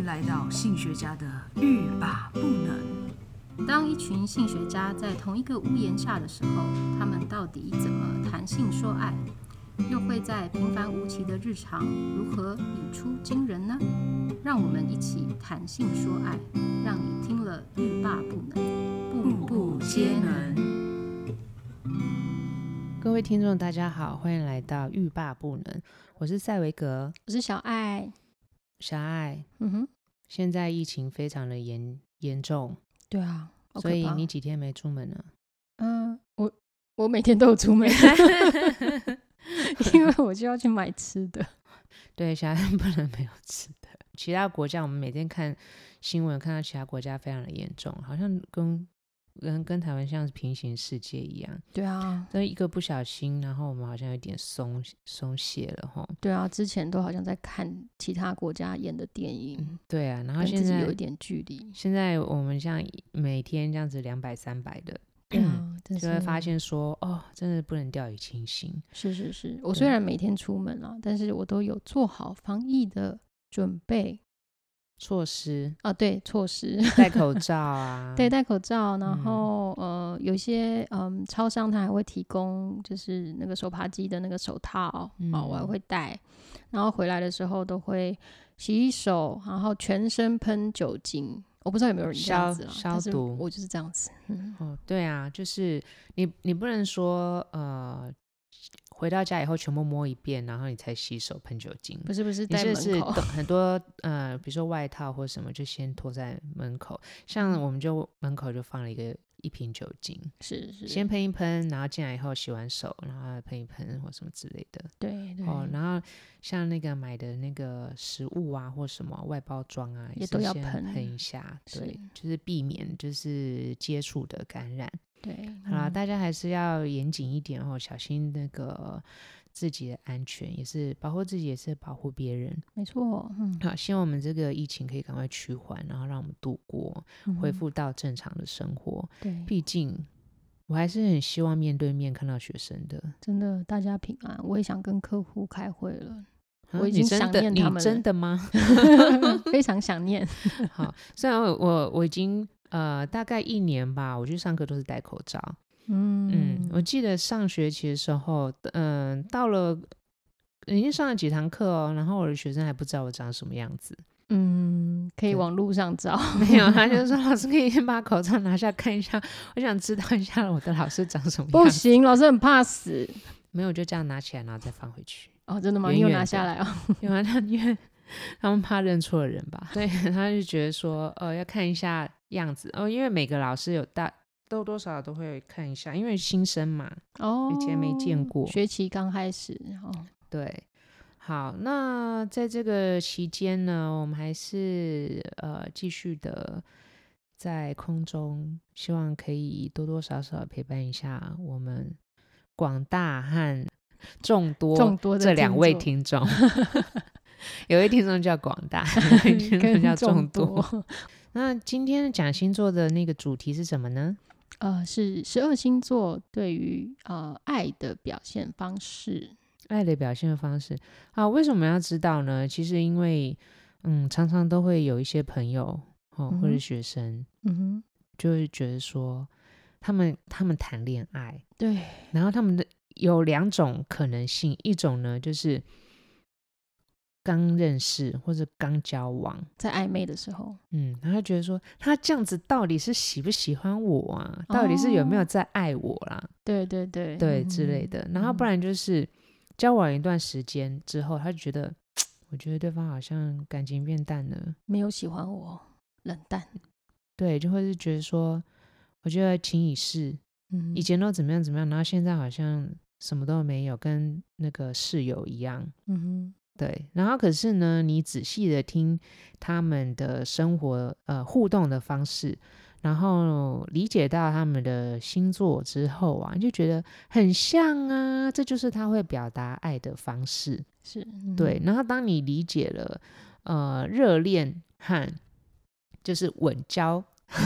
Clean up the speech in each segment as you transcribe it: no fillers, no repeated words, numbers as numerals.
来到性学家的欲罢不能。 当一群性学家在同一个屋檐下的时候，他们到底怎么谈性说爱？又会在平凡无奇的日常如何语出惊人呢？让我们一起谈性说爱，让你听了欲罢不能，步步皆能。 各位听众大家好，欢迎来到欲罢不能，我是赛维格， 我是小爱。 小爱，现在疫情非常的严重， 对啊， 所以你几天没出门了？ 我每天都有出门因为我就要去買吃的。 对，小爱不能没有吃的。其他国家我们每天看新闻看到其他国家非常的严重，好像跟台湾像是平行世界一样。 对啊， 所以一个不小心，然后我们好像有点松懈了齁。 对啊，之前都好像在看其他国家演的电影。 对啊，然后现在跟自己有一点距离。 现在我们像每天这样子200、300的，就会发现说，真的不能掉以轻心。 是，我虽然每天出门啦，但是我都有做好防疫的准备措施啊，对，措施， 戴口罩啊， 对，戴口罩，然后有些超商它还会提供就是那个手扒鸡的那个手套，我还会戴，然后回来的时候都会洗手，然后全身喷酒精。我不知道有没有人这样子啦， 消毒， 我就是这样子。 对啊，就是你不能说回到家以后全部摸一遍，然后你才洗手喷酒精。 不是在门口， 是很多比如说外套或什么就先拖在门口，像我们就门口就放了一瓶酒精， 是先喷一喷，然后进来以后洗完手，然后喷一喷或什么之类的。 对然后像那个买的那个食物啊或什么外包装啊， 也都要喷一下，对，就是避免就是接触的感染。 对， 好啦，大家还是要严谨一点小心那个自己的安全，也是保护自己，也是保护别人。 没错， 好，希望我们这个疫情可以赶快趋缓，然后让我们度过，恢复到正常的生活。 对， 毕竟我还是很希望面对面看到学生的。 真的，大家平安。我也想跟客户开会了。我已经想念他们了。 你真的吗？ 非常想念。 好，虽然我已经大概1年吧，我去上课都是戴口罩。我记得上学期的时候，到了已经上了几堂课然后我的学生还不知道我长什么样子。 可以往路上找。 没有，他就说老师可以先把口罩拿下看一下，我想知道一下我的老师长什么样子。 不行，老师很怕死。 没有，就这样拿起来然后再放回去。 真的吗？你有拿下来因为他们怕认错人吧，对，他就觉得说要看一下样子因为每个老师有多多少少都会看一下，因为新生嘛，以前没见过， 学期刚开始对。好，那在这个期间呢，我们还是继续的在空中，希望可以多多少少陪伴一下我们广大和众多这2位听众有一位听众叫广大，有一位听众叫众多。那今天的讲星座的那个主题是什么呢？ 是12星座对于爱的表现方式。 爱的表现方式为什么要知道呢？其实因为常常都会有一些朋友或者学生就会觉得说他们谈恋爱， 对， 然后他们的有2种可能性，一种呢就是刚认识或者刚交往， 在暧昧的时候然后觉得说他这样子到底是喜不喜欢我啊，到底是有没有在爱我啦， 对之类的。然后不然就是交往一段时间之后，他就觉得我觉得对方好像感情变淡了， 没有喜欢我，冷淡， 对，就会是觉得说我觉得情已逝，以前都怎么样，然后现在好像什么都没有，跟那个室友一样。对，然后可是呢，你仔细的听他们的生活互动的方式，然后理解到他们的星座之后你就觉得很像啊，这就是他会表达爱的方式。 是对，然后当你理解了热恋和就是稳交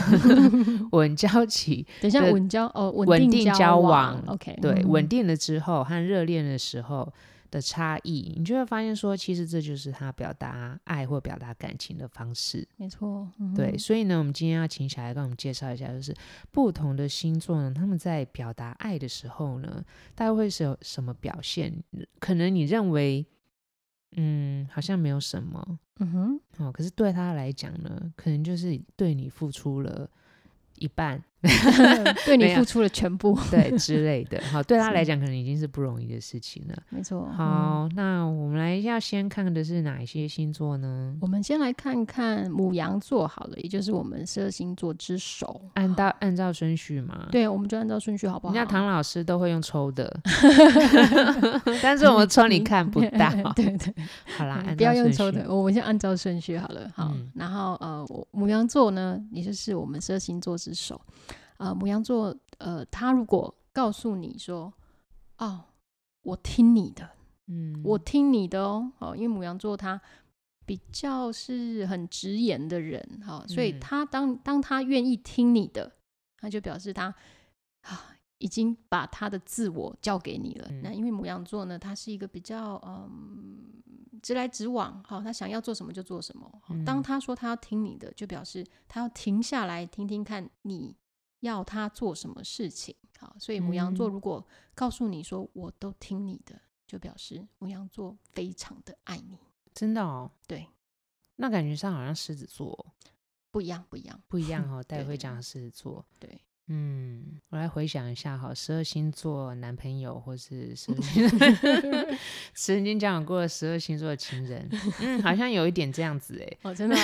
期， 等一下稳定交往 OK， 对，稳定了之后和热恋的时候的差异，你就会发现说，其实这就是他表达爱或表达感情的方式。 没错， 对，所以呢，我们今天要请小孩跟我们介绍一下，就是不同的星座呢，他们在表达爱的时候呢，大概会是有什么表现？可能你认为，好像没有什么，可是对他来讲呢，可能就是对你付出了一半， 对你付出了全部， 对之类的。好，对他来讲可能已经是不容易的事情了。 没错。 好，那我们来要先看的是哪一些星座呢？ 我们先来看看牡羊座好了，也就是我们12星座之首。 按照顺序吗？ 对，我们就按照顺序好不好？ 人家唐老师都会用抽的，但是我们抽你看不到。 对对， 好啦， 不要用抽的，我们先按照顺序好了。好，然后牡羊座呢，也就是我们12星座之首。牡羊座，他如果告诉你说，哦，我听你的，我听你的哦，因为牡羊座他比较是很直言的人，所以他当他愿意听你的，他就表示他已经把他的自我交给你了。那因为牡羊座呢，他是一个比较直来直往，他想要做什么就做什么。当他说他要听你的，就表示他要停下来听听看你要他做什么事情。好，所以牡羊座如果告诉你说我都听你的，就表示牡羊座非常的爱你。 真的哦？ 对， 那感觉上好像狮子座不一样哦。待会会讲狮子座。 对， 我来回想一下哈，12星座男朋友或是12曾经交往过的12星座的情人，好像有一点这样子哎。 哦，真的吗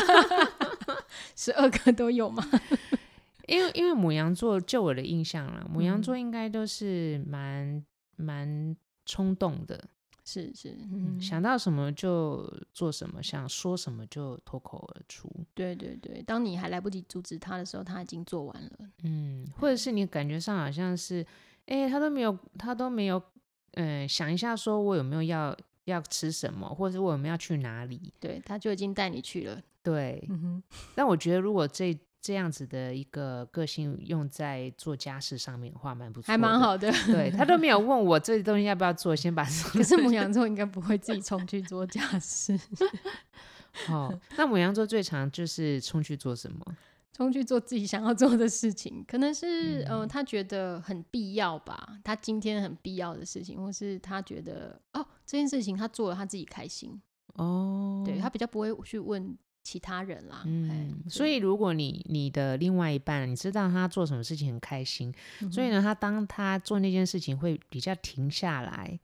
？12个都有吗？ 因为牡羊座，就我的印象啦，牡羊座应该都是蛮冲动的， 是， 想到什么就做什么，想说什么就脱口而出。对对对，当你还来不及阻止他的时候，他已经做完了。 或者是你感觉上好像是，他都没有，想一下说我有没有要吃什么，或者是我有没有要去哪里， 对，他就已经带你去了。 对，但我觉得如果这样子的一个个性用在做家事上面的话，蛮不错的， 还蛮好的。 对，他都没有问我这东西要不要做，先把可是牡羊座应该不会自己冲去做家事。 那牡羊座最常就是冲去做什么？ 冲去做自己想要做的事情，可能是他觉得很必要吧，他今天很必要的事情，或是他觉得这件事情他做了他自己开心。对，他比较不会去问其他人啦。 所以如果你的另外一半，你知道他做什么事情很开心，所以呢，当他做那件事情会比较停下来，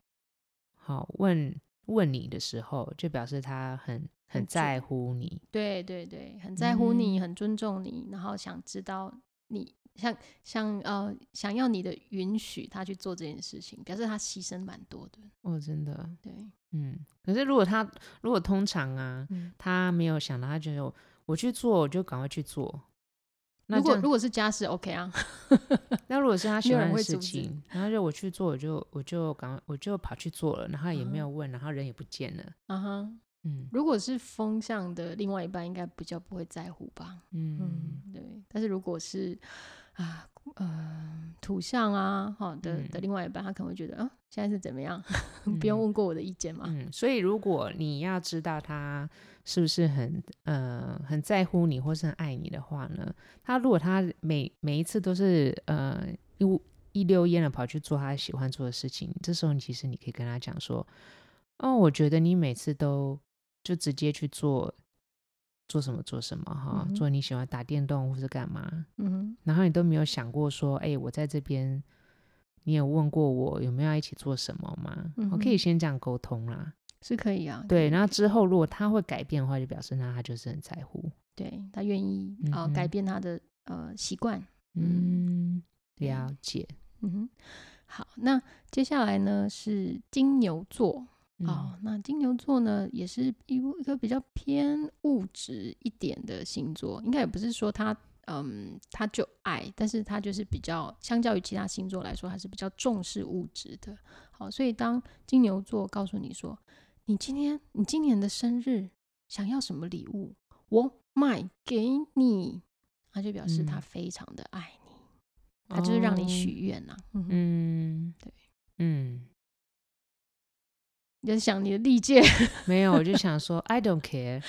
问你的时候，就表示他很在乎你。 对对对，很在乎你，很尊重你，然后想知道你想要你的允许，他去做这件事情，表示他牺牲蛮多的。 真的。 对， 可是如果通常他没有想到，他觉得我去做，我就赶快去做。那如果是家事 OK 啊。 那如果是他喜欢的事情，然后就我去做，我就跑去做了，然后也没有问，然后人也不见了。 如果是风象的另外一半，应该比较不会在乎吧。对。但是如果是土象的另外一半，他可能会觉得现在是怎么样，不用问过我的意见嘛。 所以如果你要知道他是不是很在乎你或是很爱你的话呢，如果他每一次都是一溜烟的跑去做他喜欢做的事情，这时候其实你可以跟他讲说，我觉得你每次都就直接去做什么做你喜欢打电动或是干嘛，然后你都没有想过说我在这边你有问过我有没有要一起做什么吗？我可以先这样沟通啦， 是可以啊。 对，然后之后如果他会改变的话，就表示他就是很在乎， 对，他愿意改变他的习惯。 了解。 好，那接下来呢是金牛座。那金牛座呢也是一个比较偏物质一点的星座，应该也不是说他就爱，但是他就是比较相较于其他星座来说，他是比较重视物质的。好，所以当金牛座告诉你说你今年的生日想要什么礼物，我买给你，那就表示他非常的爱你，他就是让你许愿啦。对， 你在想你的历届没有，我就想说 I don't care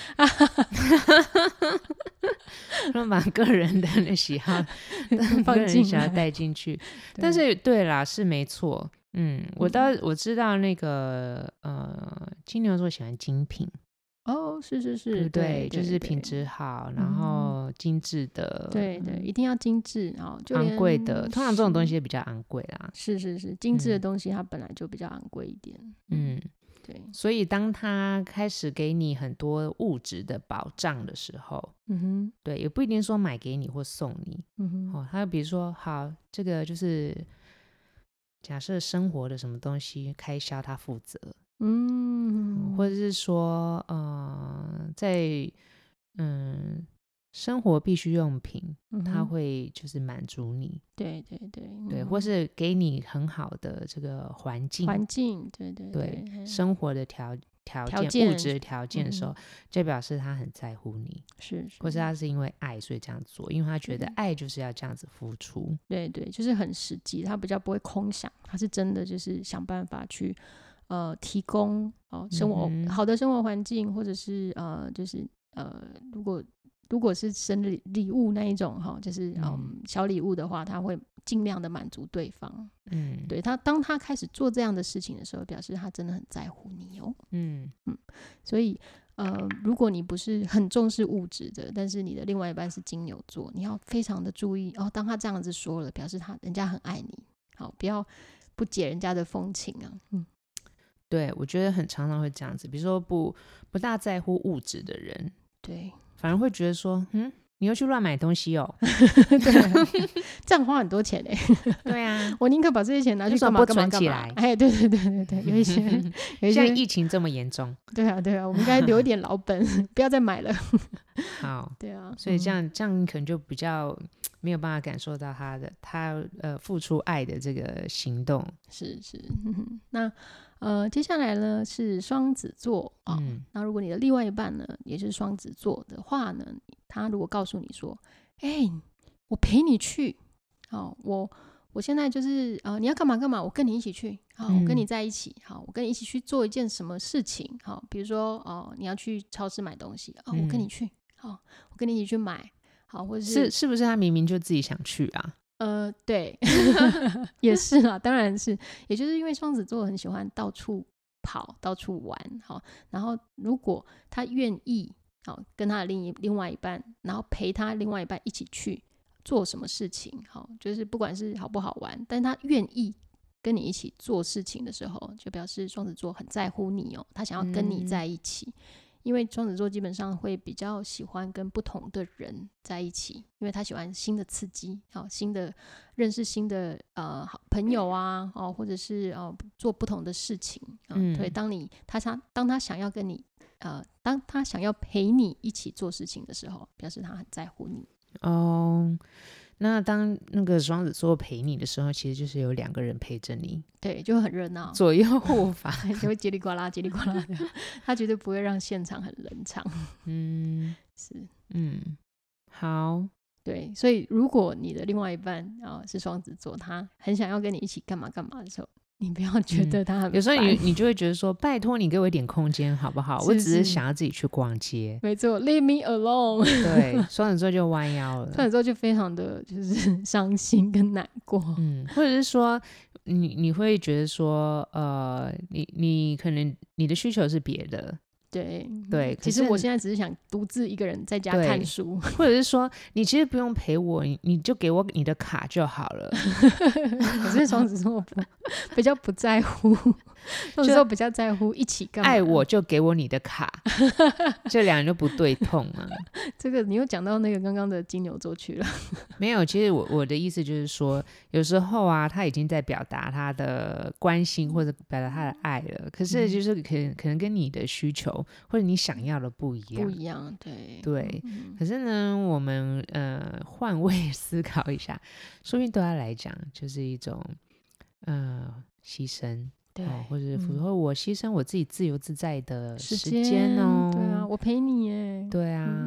让把个人的那喜好个人喜好带进去。但是对啦，是没错。我知道那个金牛座喜欢精品。 哦，是是是， 对不对？ 对， 就是品质好，然后精致的。 对对，一定要精致，就昂贵的，通常这种东西比较昂贵啦。 是是是，精致的东西它本来就比较昂贵一点。对。 所以当他开始给你很多物质的保障的时候，对，也不一定说买给你或送你。他比如说，好，这个就是假设生活的什么东西开销他负责。或者是说在生活必需用品，它会就是满足你。 对对对对，或是给你很好的这个环境，对对对，生活的条件物质的条件的时候，就表示他很在乎你。 是， 或是他是因为爱所以这样做，因为他觉得爱就是要这样子付出。 对对，就是很实际，他比较不会空想，他是真的就是想办法去提供好的生活环境，或者是就是如果是生日礼物那一种就是小礼物的话，他会尽量的满足对方。对，当他开始做这样的事情的时候，表示他真的很在乎你哦。所以如果你不是很重视物质的，但是你的另外一半是金牛座，你要非常的注意当他这样子说了，表示人家很爱你，不要不解人家的风情啊。 对，我觉得很常常会这样子，比如说不大在乎物质的人， 对， 反而会觉得说你又去乱买东西哦。 对，这样花很多钱欸。 对啊， 我宁可把这些钱拿去干嘛干嘛干嘛。哎，对对对对对，有一些像疫情这么严重。 对啊对啊，我们应该留一点老本，不要再买了。 好， 对啊， 所以这样你可能就比较没有办法感受到他付出爱的这个行动。 是是。那接下来呢是双子座那如果你的另外一半呢也是双子座的话呢，他如果告诉你说我陪你去我现在就是你要干嘛干嘛，我跟你一起去我跟你在一起我跟你一起去做一件什么事情比如说你要去超市买东西我跟你去我跟你一起去买或者是不是他明明就自己想去啊？ 对也是啦，当然是，也就是因为双子座很喜欢到处跑到处玩然后如果他愿意跟他的另外一半，然后陪他另外一半一起去做什么事情就是不管是好不好玩，但他愿意跟你一起做事情的时候，就表示双子座很在乎你他想要跟你在一起。因为双子座基本上会比较喜欢跟不同的人在一起，因为他喜欢新的刺激认识新的朋友啊或者是做不同的事情对，当他想要跟你当他想要陪你一起做事情的时候，表示他很在乎你那当那个双子座陪你的时候，其实就是有2个人陪着你， 对，就会很热闹， 左右护法就会叽里呱啦叽里呱啦的，他绝对不会让现场很冷场。是好， 对，所以如果你的另外一半是双子座，他很想要跟你一起干嘛干嘛的时候，你不要觉得他很烦， 有时候你就会觉得说，拜托你给我一点空间好不好？我只是想要自己去逛街。 没错 ，Leave me alone 。 对，双子座就弯腰了， 双子座就非常的就是伤心跟难过。 或者是说你会觉得说你可能你的需求是别的。对， 其实我现在只是想独自一个人在家看书， 或者是说你其实不用陪我，你就给我你的卡就好了。 可是双子座比较不在乎，双子座比较在乎一起干嘛， 爱我就给我你的卡，这2人就不对痛啊。 这个你又讲到那个刚刚的金牛座去了。 没有，其实我的意思就是说，有时候他已经在表达他的关心或者表达他的爱了，可是就是可能跟你的需求或者你想要的不一样，对。可是呢，我们换位思考一下，说不定对他来讲就是一种牺牲， 对， 或者说我牺牲我自己自由自在的时间对啊，我陪你耶， 对啊，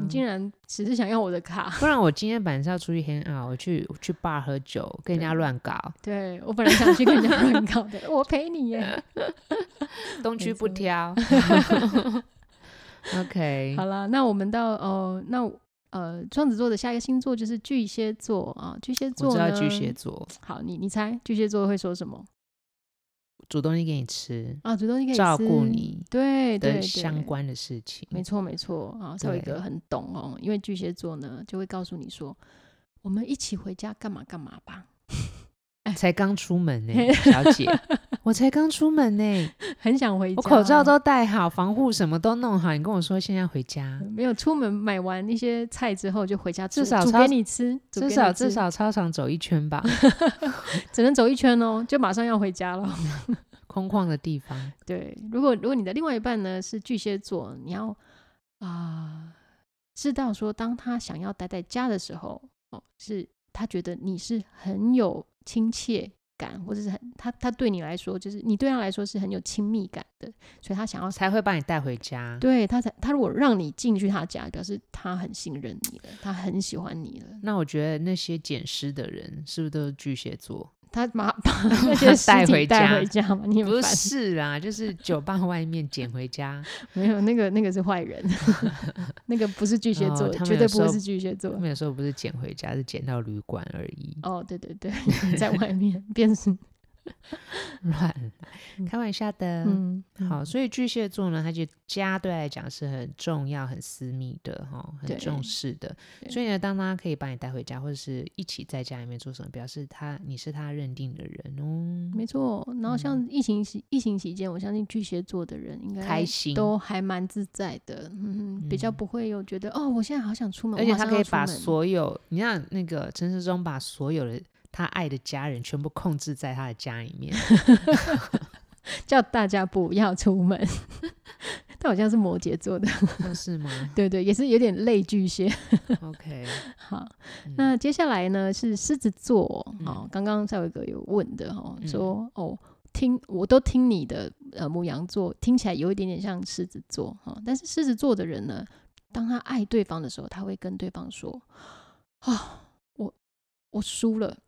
你竟然只是想要我的卡。 不然我今天本来是要出去 hang out， 我去 bar 喝酒，跟人家乱搞。 对，我本来想去跟人家乱搞的，我陪你耶。 东区不挑。OK， 好啦，那我们到双子座的下一个星座就是巨蟹座啊。巨蟹座呢， 我知道巨蟹座。 好，你猜巨蟹座会说什么？ 煮东西给你吃啊，煮东西给你吃， 照顾你对的相关的事情。 没错没错啊，稍微一个很懂哦，因为巨蟹座呢就会告诉你说，我们一起回家干嘛干嘛吧。 才刚出门呢，小姐，我才刚出门呢， 很想回家， 我口罩都戴好，防护什么都弄好，你跟我说现在回家？ 没有，出门买完一些菜之后就回家煮， 至少煮给你吃， 至少操场走一圈吧。 只能走一圈哦，就马上要回家了。 空旷的地方。 对，如果你的另外一半呢是巨蟹座，你要知道说，当他想要待在家的时候，是他觉得你是很有亲切感，或者是他对你来说，就是你对他来说是很有亲密感的，所以他想要才会把你带回家。 对，他如果让你进去他家，表示他很信任你了，他很喜欢你了。 那我觉得那些捡尸的人是不是都是巨蟹座？ 他把那些尸体带回家嘛？你不是啦，就是酒吧外面捡回家。 没有，那个是坏人。那个不是巨蟹座，绝对不会是巨蟹座。 他们有时候不是捡回家，是捡到旅馆而已。 哦，对对对，在外面变成乱开玩笑的。好，所以巨蟹座呢，他就家对他来讲是很重要、很私密的，很重视的。所以呢，当他可以把你带回家，或者是一起在家里面做什么，表示你是他认定的人哦。 没错。然后像疫情期间，我相信巨蟹座的人应该开心，都还蛮自在的。比较不会有觉得我现在好想出门， 而且他可以把所有，你看那个陈时中把所有的他爱的家人全部控制在他的家里面。 叫大家不要出门。他好像是摩羯座的。 是吗？ 对对，也是有点类巨蟹。 OK， 好，那接下来呢是狮子座。刚刚蔡伟哥有问的说我都听你的牡羊座，听起来有一点点像狮子座但是狮子座的人呢，当他爱对方的时候，他会跟对方说我输了。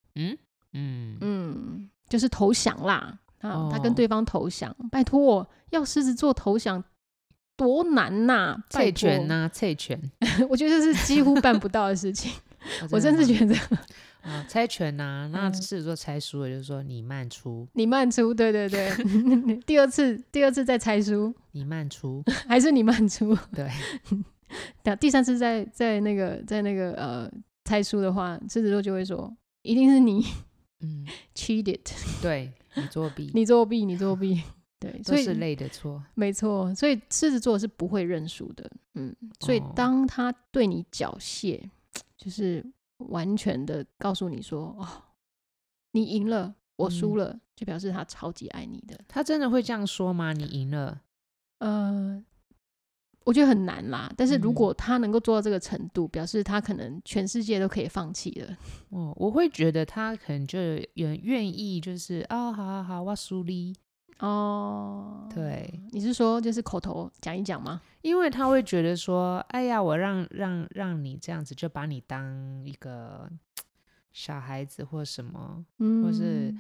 就是投降啦。他跟对方投降，拜托，要狮子座投降多难呐！ 猜拳呐，猜拳。 我觉得这是几乎办不到的事情。我真是觉得猜拳呐，那狮子座猜输了，就是说你慢出， 你慢出，对对对。第二次再猜输， 你慢出， 还是你慢出？ 对。 第三次在那个猜输的话，狮子座就会说，一定是你cheated， 对，你作弊， 你作弊，你作弊。对， 都是累的错， 没错。所以狮子座是不会认输的。所以当他对你缴械，就是完全的告诉你说你赢了，我输了，就表示他超级爱你的。 他真的会这样说吗？你赢了？ 我觉得很难啦，但是如果他能够做到这个程度，表示他可能全世界都可以放弃了。 我会觉得他可能就愿意，就是好，我输你。对， 你是说就是口头讲一讲吗？ 因为他会觉得说，哎呀，我让你这样子，就把你当一个小孩子或什么，或是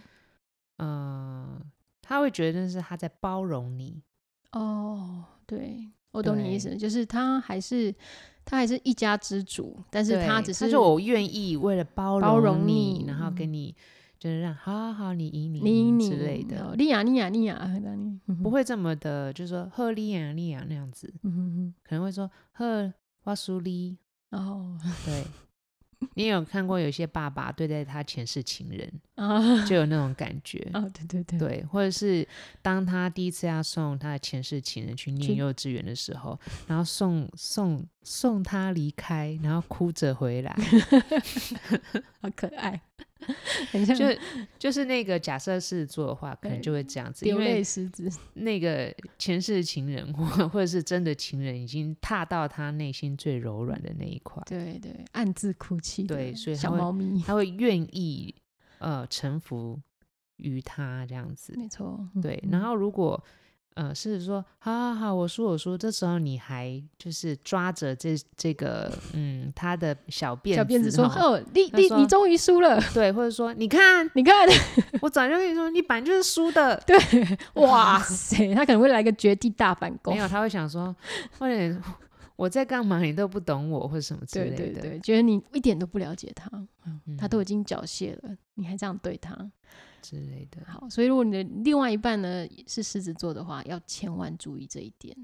他会觉得那是他在包容你。 对，我懂你意思，就是他还是一家之主，但是他只是他说我愿意为了包容你，然后跟你就是让好你赢你之类的， 你呀， 不会这么的，就是说呵你呀那样子，可能会说呵我输你。对。你有看过有些爸爸对待他前世情人就有那种感觉。对，或者是当他第一次要送他的前世情人去念幼稚园的时候，然后送他离开，然后哭着回来。 好可爱。很像就是那个假设狮子座的话，可能就会这样子， 流泪狮子， 那个前世情人或者是真的情人已经踏到他内心最柔软的那一块， 对，暗自哭泣的小猫咪， 他会愿意臣服于他这样子， 没错。 对。然后如果狮子说好好好，我输，这时候你还就是抓着这个他的小辫子说你终于输了， 对，或者说你看我早就跟你说你本来就是输的， 对，哇塞，他可能会来个绝地大反攻， 没有，他会想说或者我在干嘛你都不懂我或者什么之类的， 对对对，觉得你一点都不了解他，他都已经缴械了，你还这样对他之类的。 好，所以如果你的另外一半呢是狮子座的话，要千万注意这一点。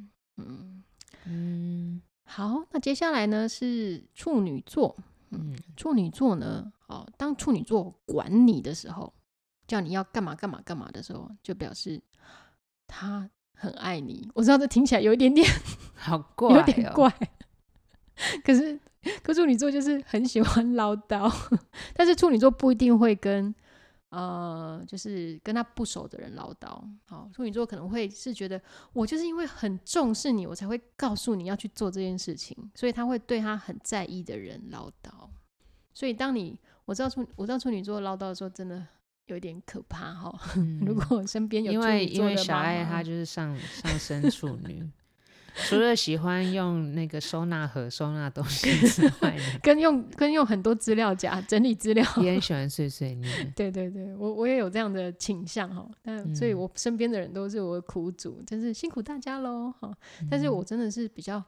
好，那接下来呢是处女座。处女座呢，当处女座管你的时候，叫你要干嘛干嘛干嘛的时候，就表示他很爱你。我知道这听起来有一点点好怪， 有点怪，可处女座就是很喜欢唠叨，但是处女座不一定会跟就是跟他不熟的人唠叨。处女座可能会是觉得我就是因为很重视你，我才会告诉你要去做这件事情，所以他会对他很在意的人唠叨。所以我知道处女座唠叨的时候真的有点可怕如果身边有处女座的妈妈， 因为小爱她就是上升处女除了喜欢用那个收纳盒收纳东西之外跟用很多资料夹整理资料， 也很喜欢碎碎念。 对对对，我也有这样的倾向所以我身边的人都是我的苦主，真是辛苦大家咯但是我真的是比较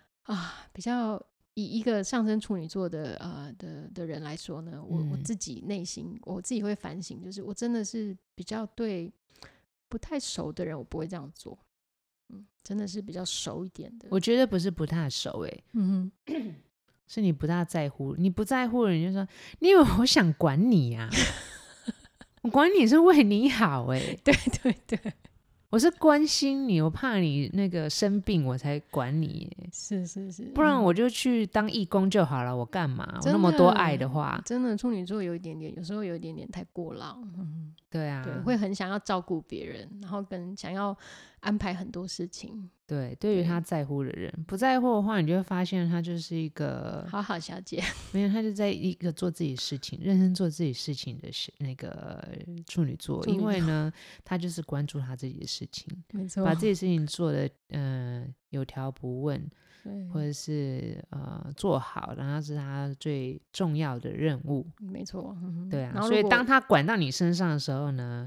以一个上升处女座的人来说呢，我自己内心我自己会反省，就是我真的是比较对不太熟的人我不会这样做。真的是比较熟一点的。 我觉得不是不太熟是你不大在乎，你不在乎人就说你以为我想管你啊我管你是为你好对对对， 我是关心你，我怕你那个生病我才管你是不然我就去当义工就好了，我干嘛？我那么多爱的话， 真的处女座有时候有一点点太过浪对啊， 对，会很想要照顾别人，然后跟想要安排很多事情。 对，对于他在乎的人，不在乎的话，你就会发现他就是一个好好小姐， 没有，他就在一个做自己事情、认真做自己事情的那个处女座，因为呢，他就是关注他自己的事情， 没错， 把自己事情做的有条不紊，或者是做好，然后是他最重要的任务， 没错， 对啊，所以当他管到你身上的时候呢，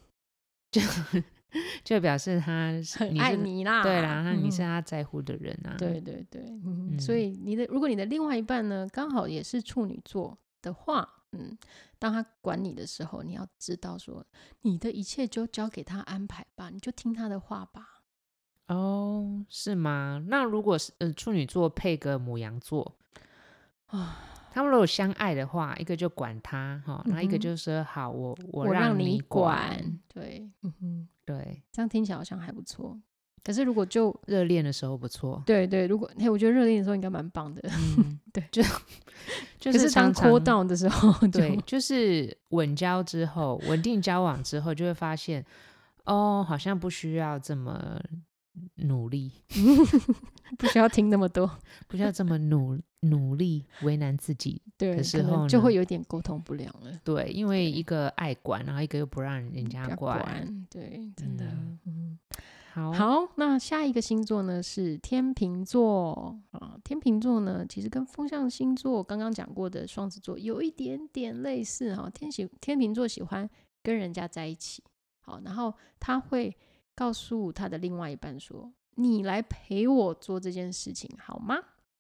就表示他很爱你啦， 对啦，你是他在乎的人啊， 对对对，所以如果你的另外一半呢刚好也是处女座的话，当他管你的时候，你要知道说你的一切就交给他安排吧，你就听他的话吧。 哦，是吗？那如果是处女座配个牡羊座他们如果相爱的话，一个就管他然后一个就说好，我让你管， 对， 对， 这样听起来好像还不错。可是如果就热恋的时候不错， 对对，如果我觉得热恋的时候应该蛮棒的，对， 就是当 cool down 的时候， 对，就是稳交之后，稳定交往之后，就会发现好像不需要这么努力不需要听那么多， 不需要这么努力为难自己的时候呢， 就会有点沟通不良了。 对，因为一个爱管，然后一个又不让人家管， 对，真的。 好， 那下一个星座呢是天秤座天秤座呢其实跟风象星座刚刚讲过的双子座有一点点类似天秤座喜欢跟人家在一起，然后他会告诉他的另外一半说你来陪我做这件事情好吗？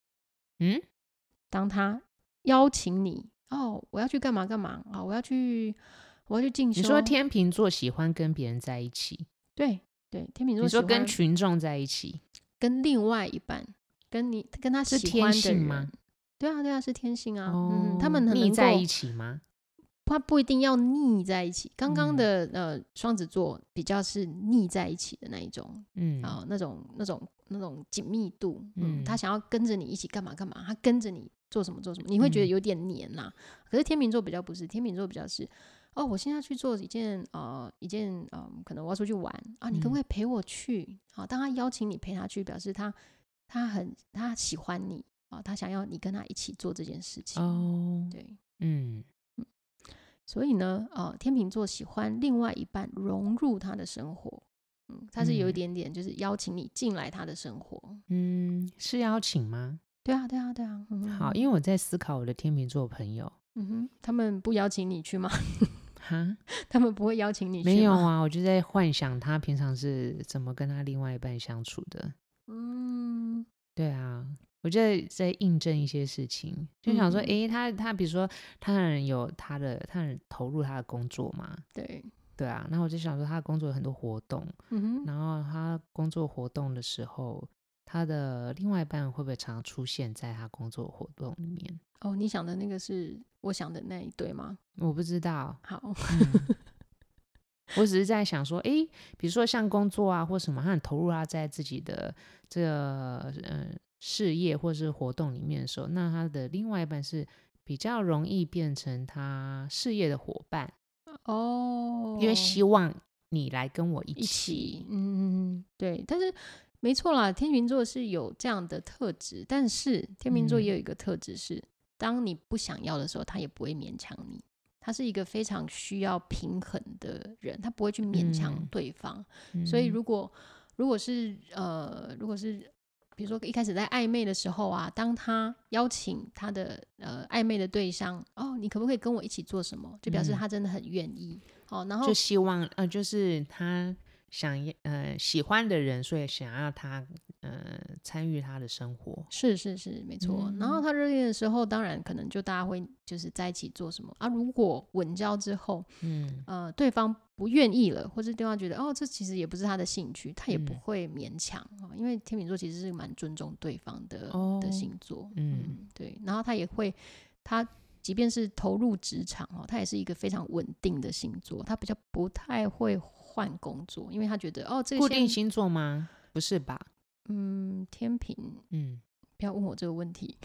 当他邀请你我要去干嘛干嘛我要去进修。 你说天秤座喜欢跟别人在一起？ 对，天秤座你说跟群众在一起， 跟另外一半，跟他喜欢的人，是天性吗？对啊，是天性啊。他们很腻在一起吗？ 他不一定要腻在一起。刚刚的双子座比较是腻在一起的那一种，那种紧密度。他想要跟着你一起干嘛干嘛，他跟着你做什么做什么，你会觉得有点黏啦。可是天秤座比较不是，天秤座比较是我现在去做一件可能我要出去玩你可不可以陪我去？当他邀请你陪他去，表示他喜欢你他想要你跟他一起做这件事情。对，所以呢天秤座喜欢另外一半融入他的生活。 他是有一点点就是邀请你进来他的生活。 是邀请吗？ 对啊，对啊，对啊。 好，因为我在思考我的天秤座朋友。 他们不邀请你去吗？ 哈， 他们不会邀请你去吗？ 没有啊，我就在幻想他平常是怎么跟他另外一半相处的。对啊，我就在印证一些事情，就想说，他比如说他很投入他的工作嘛，对啊，然后我就想说他的工作有很多活动，然后他工作活动的时候，他的另外一半会不会常常出现在他工作活动里面？ 你想的那个是我想的那一对吗？ 我不知道。 好， 我只是在想说，比如说像工作啊或什么，他很投入他在自己的这个事业或是活动里面的时候，那他的另外一半是比较容易变成他事业的伙伴因为希望你来跟我一起。 对，但是没错啦，天秤座是有这样的特质，但是天秤座也有一个特质是，当你不想要的时候，他也不会勉强你。他是一个非常需要平衡的人，他不会去勉强对方。所以如果是比如说一开始在暧昧的时候啊，当他邀请他的暧昧的对象，你可不可以跟我一起做什么，就表示他真的很愿意。然后就希望就是他喜欢的人，所以想要他参与他的生活。 是没错。然后他热恋的时候，当然可能就大家会就是在一起做什么啊。如果稳交之后，对方不愿意了，或者对方觉得这其实也不是他的兴趣，他也不会勉强。因为天秤座其实是蛮尊重对方的星座。对。然后他也会他即便是投入职场他也是一个非常稳定的星座，他比较不太会换工作，因为他觉得这个固定星座吗？不是吧？ 天秤，不要问我这个问题，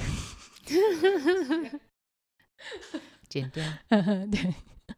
剪掉。 对，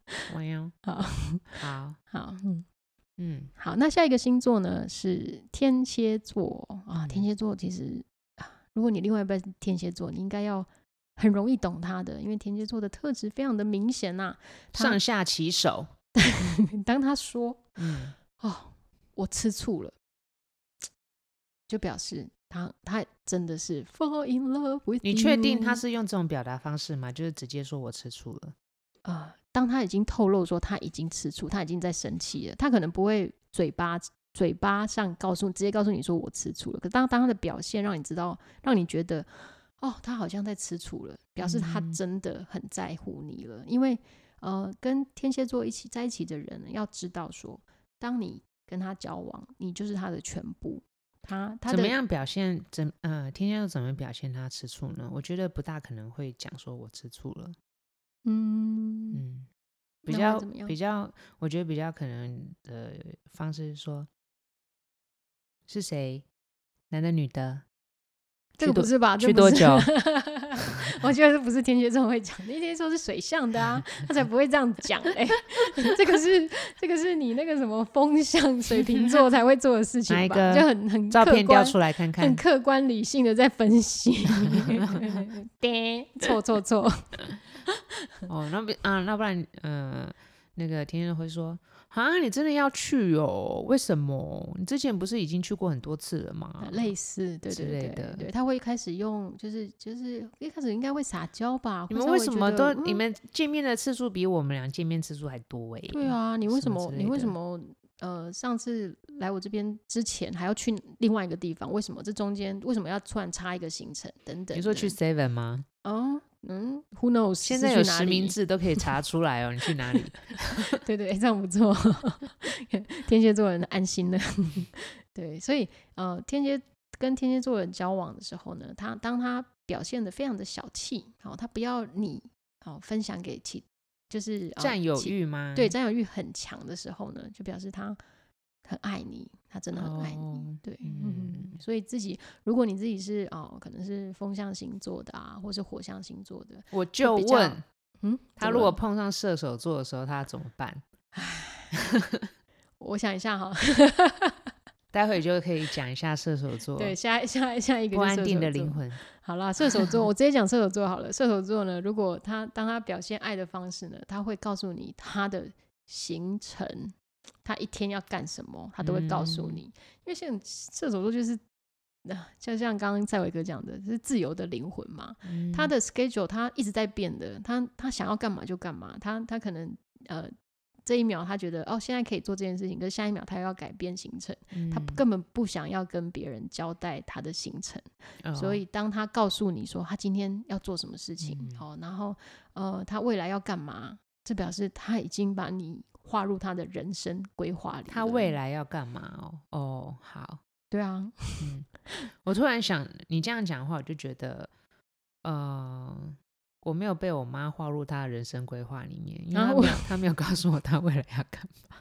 好， 好，那下一个星座呢是天蝎座天蝎座其实如果你另外一半是天蝎座，你应该要很容易懂他的，因为天蝎座的特质非常的明显上下其手。 当他说我吃醋了，就表示他真的是 fall in love with you。 你确定他是用这种表达方式吗？就是直接说我吃醋了。 当他已经透露说他已经吃醋，他已经在生气了，他可能不会嘴巴上直接告诉你说我吃醋了，可当他的表现让你知道，让你觉得他好像在吃醋了，表示他真的很在乎你了。因为跟天蝎座在一起的人要知道说，当你跟他交往，你就是他的全部。他怎么样表现天蝎座怎么表现他吃醋呢？我觉得不大可能会讲说我吃醋了。比较我觉得比较可能的方式是说，是谁，男的女的， 这个不是吧？ 去多久？ 我觉得这不是天蝎座会讲的，因为天蝎座是水象的他才不会这样讲这个是你那个什么风象水瓶座才会做的事情吧？就很照片调出来看看， 很客观理性的在分析。错。 那不然那个天蝎座会说，你真的要去为什么？你之前不是已经去过很多次了吗？ 类似，对之类的。 对，他会开始用，就是一开始应该会撒娇吧？ 你们为什么都你们见面的次数比我们俩见面次数还多对啊，你为什么上次来我这边之前还要去另外一个地方？为什么这中间为什么要突然插一个行程等等？ 你说去 Seven 吗 ？Who knows？ 现在有实名制都可以查出来你去哪里？ 对，这样不错，天蝎座人安心了。对，所以跟天蝎座人交往的时候呢，当他表现得非常的小气，他不要你分享给就是占有欲吗？ 对，占有欲很强的时候呢，就表示他很爱你，他真的很爱你。对，所以如果你自己是可能是风象星座的或是火象星座的， 我就问他如果碰上射手座的时候他怎么办？ 我想一下待会就可以讲一下射手座。 对，下一个不安定的灵魂。 好啦，射手座我直接讲射手座好了。射手座呢，如果当他表现爱的方式呢，他会告诉你他的行程他一天要干什么，他都会告诉你。因为像射手座就是就像刚刚蔡伟哥讲的，是自由的灵魂嘛，他的 schedule 他一直在变的，他想要干嘛就干嘛，他可能这一秒他觉得现在可以做这件事情，可是下一秒他要改变行程，他根本不想要跟别人交代他的行程，所以当他告诉你说他今天要做什么事情，然后他未来要干嘛，这表示他已经把你划入他的人生规划里了。 他未来要干嘛好， 对啊， 我突然想你这样讲的话，我就觉得我没有被我妈划入她的人生规划里面，因为她没有告诉我她未来要干嘛。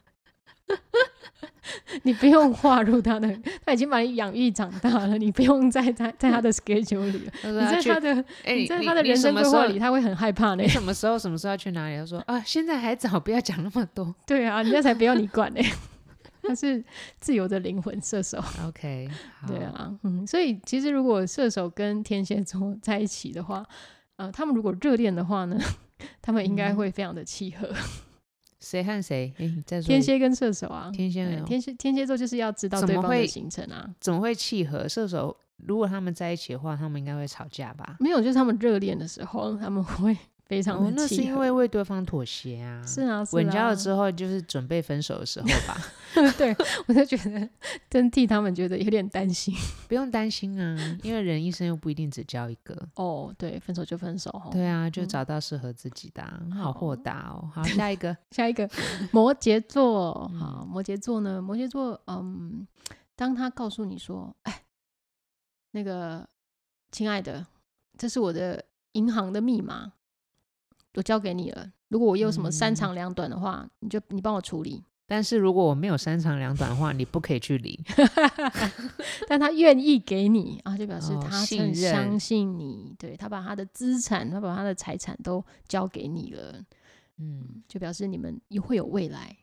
你不用划入她的，她已经把你养育长大了，你不用在她的 schedule 里了。你在她的人生规划里，她会很害怕呢。 你什么时候要去哪里？她说现在还早，不要讲那么多。 对啊，人家才不要你管呢。他是自由的灵魂射手。 OK 对啊，所以其实如果射手跟天蝎座在一起的话，他们如果热恋的话呢，他们应该会非常的契合。 谁和谁？再说天蝎跟射手啊， 天蝎座就是要知道对方的行程啊。 怎么会契合？射手如果他们在一起的话，他们应该会吵架吧？ 没有，就是他们热恋的时候他们会非常的契合。 那是因为对方妥协啊。 是啊， 稳交了之后就是准备分手的时候吧。 对，我就觉得真替他们觉得有点担心。 不用担心啊，因为人一生又不一定只交一个。 对，分手就分手。 对啊，就找到适合自己的好豁达哦。好，下一个下一个摩羯座。好，摩羯座呢，摩羯座当他告诉你说那个亲爱的，这是我的银行的密码，我交给你了，如果我有什么三长两短的话，你帮我处理。 但是如果我没有三长两短的话，你不可以去领。 但他愿意给你就表示他很相信你。对，他把他的资产，他把他的财产都交给你了。就表示你们会有未来。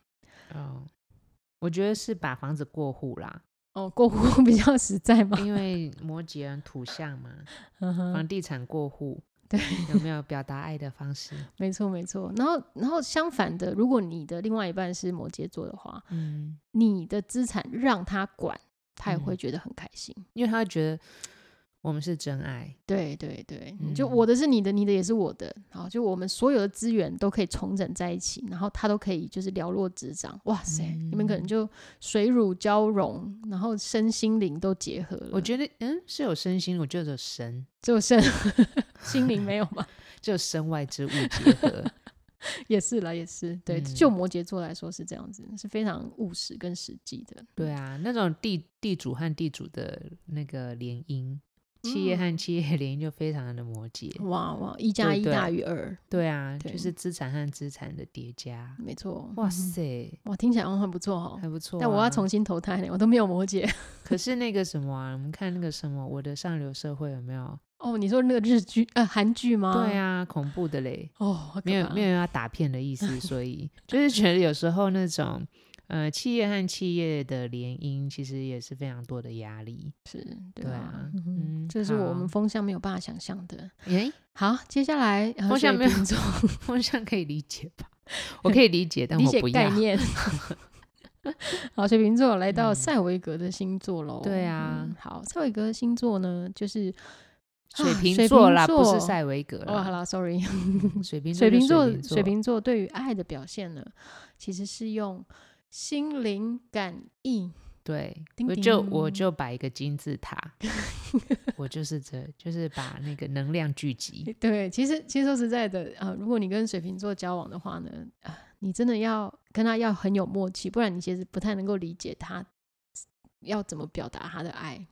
我觉得是把房子过户啦。 过户比较实在嘛， 因为摩羯人土象嘛。房地产过户。对，有没有表达爱的方式？ 没错没错。然后相反的，如果你的另外一半是摩羯座的话，你的资产让他管，他也会觉得很开心。 因为他会觉得我们是真爱。 对对对，就我的是你的，你的也是我的，就我们所有的资源都可以重整在一起，然后他都可以就是了若指掌。哇塞，你们可能就水乳交融，然后身心灵都结合了。 我觉得是有身心，我觉得只有身， 只有身心灵没有吗？ 只有身外之物结合。 也是啦，也是对。就摩羯座来说是这样子，是非常务实跟实际的。 对啊，那种地主和地主的那个联姻，企业和企业联姻就非常的摩羯。 哇，1+1大于2。 对啊，就是资产和资产的叠加。 没错。 哇塞， 哇，听起来很不错还不错。 但我要重新投胎呢，我都没有摩羯。 可是那个什么我们看那个什么我的上流社会有没有？ 你说那个日剧韩剧吗？ 对啊，恐怖的嘞。没有要打片的意思。所以就是觉得有时候那种企业和企业的联姻其实也是非常多的压力。 是， 对啊。 这是我们风象没有办法想象的。 好， 接下来风象没有风象可以理解吧？我可以理解，但我不要理解概念。好，水瓶座来到赛维格的星座咯。 对啊。 好，赛维格的星座呢就是水瓶座啦，不是赛维格啦。 好啦 sorry。 水瓶座对于爱的表现呢，其实是用心灵感应。 对， 叮叮我就摆一个金字塔。我就是把那个能量聚集。 对，其实说实在的如果你跟水瓶座交往的话呢，你真的要跟他要很有默契，不然你其实不太能够理解他要怎么表达他的爱。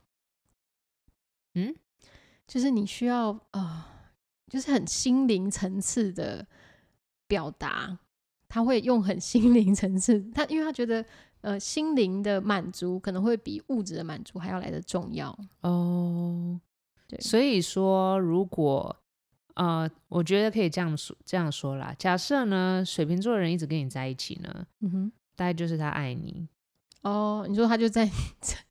就是你需要就是很心灵层次的表达，他会用很心灵层次，因为他觉得心灵的满足可能会比物质的满足还要来得重要。对，所以说如果我觉得可以这样说啦，假设呢水瓶座的人一直跟你在一起呢，大概就是他爱你。 你说他就在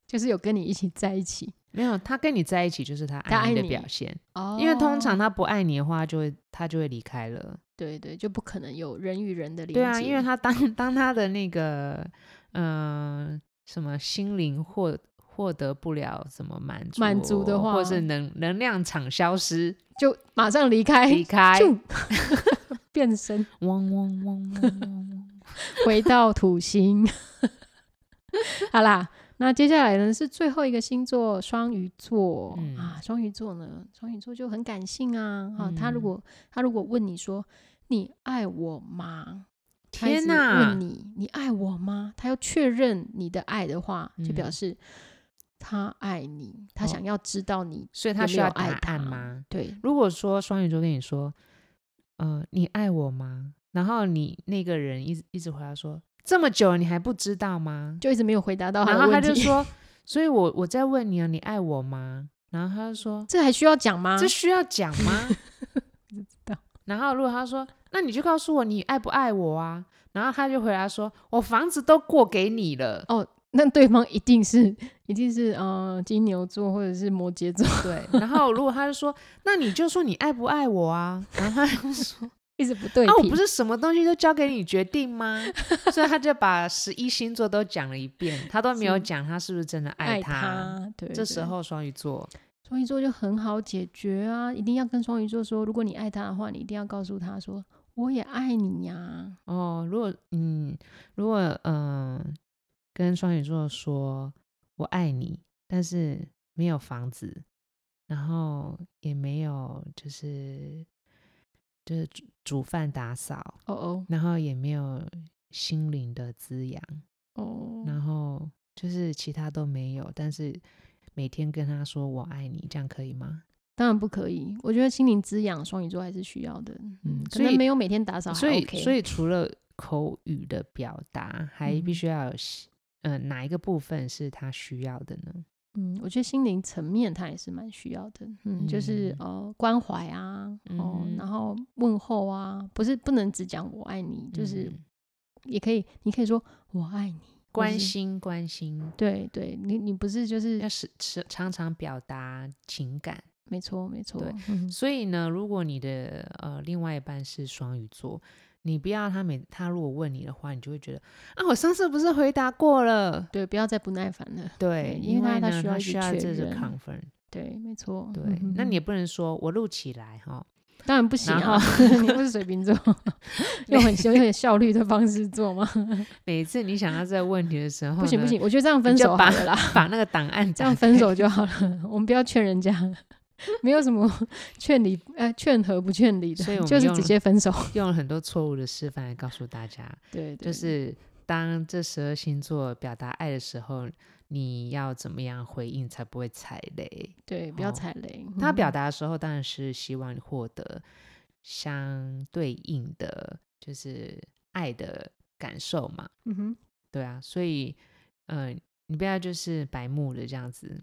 就是有跟你一起在一起。 没有，他跟你在一起就是他爱你的表现。因为通常他不爱你的话，他就会离开了。 对对，就不可能有人与人的连接。 对啊，因为他当他的那个什么心灵获得不了什么满足的话， 或是能量场消失， 就马上离开变身嗡嗡嗡嗡嗡回到土星。好啦，那接下来呢是最后一个星座双鱼座、双鱼座呢，双鱼座就很感性啊。他如果问你说你爱我吗？ 天哪， 问你爱我吗？他要确认你的爱的话，就表示他爱你，他想要知道你所以他需要答案吗？ 对， 如果说双鱼座跟你说你爱我吗？然后你那个人一直回答说这么久了你还不知道吗？ 就一直没有回答到他的问题。 然后他就说所以我在问你啊，你爱我吗？然后他就说这还需要讲吗？ 这需要讲吗？ 不知道。 然后如果他说那你就告诉我你爱不爱我啊，然后他就回答说我房子都过给你了。 那对方一定是金牛座或者是摩羯座。 对，然后如果他就说那你就说你爱不爱我啊，然后他就说一直不对题。 我不是什么东西都交给你决定吗？所以他就把11星座都讲了一遍，他都没有讲他是不是真的爱他。 对， 这时候双鱼座就很好解决啊，一定要跟双鱼座说，如果你爱他的话，你一定要告诉他说我也爱你呀。 如果跟双鱼座说我爱你，但是没有房子，然后也没有就是煮饭打扫，然后也没有心灵的滋养，然后就是其他都没有，但是每天跟他说我爱你，这样可以吗？ 当然不可以，我觉得心灵滋养双鱼座还是需要的。可能没有每天打扫还 OK。 所以除了口语的表达，还必须要有哪一个部分是他需要的呢？ 我觉得心灵层面他也是蛮需要的。就是关怀啊，然后问候啊，不能只讲我爱你，就是也可以，你可以说我爱你， 关心。 对对，你不是就是要常常表达情感。 没错。 对，所以呢，如果你的另外一半是双鱼座，你不要他如果问你的话，你就会觉得我上次不是回答过了。 对，不要再不耐烦了。 对， 因为他需要这个 confirm。 对，没错。 对，那你也不能说我录起来哈。 当然不行啊，你不是水瓶座，用很效率的方式做吗？ 每次你想到这个问题的时候， 不行，我觉得这样分手好了啦， 把那个档案这样分手就好了。我们不要劝人家，没有什么劝和不劝离的， 所以我们就是直接分手。 用了很多错误的示范来告诉大家， 对， 就是当这12星座表达爱的时候，你要怎么样回应才不会踩雷？ 对，不要踩雷。 他表达的时候当然是希望你获得相对应的就是爱的感受嘛。对啊，所以你不要就是白目的这样子，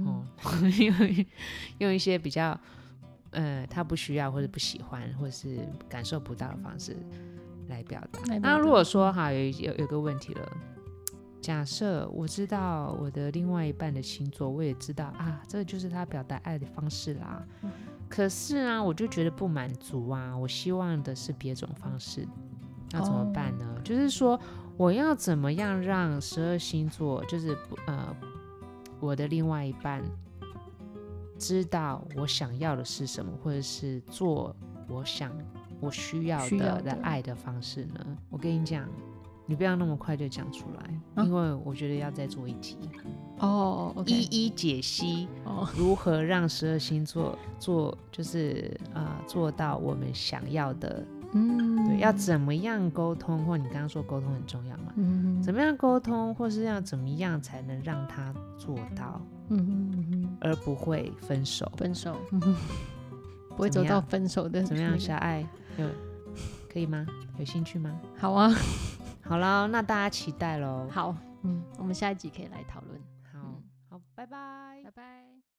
用一些比较他不需要或者不喜欢或者是感受不到的方式来表达。那如果说有个问题了，假设我知道我的另外一半的星座，我也知道这就是他表达爱的方式啦，可是啊我就觉得不满足啊，我希望的是别种方式，那怎么办呢？就是说我要怎么样让12星座就是我的另外一半知道我想要的是什么，或者是做我需要的爱的方式呢？我跟你讲，你不要那么快就讲出来，因为我觉得要再做一集 OK， 一一解析如何让12星座就是做到我们想要的。对，要怎么样沟通，或你刚刚说沟通很重要嘛，怎么样沟通，或是要怎么样才能让他做到，而不会分手， 不会走到分手的。 怎么样，小爱可以吗？有兴趣吗？ 好啊， 好了，那大家期待咯。 好，我们下一集可以来讨论。 好，拜拜， 拜拜。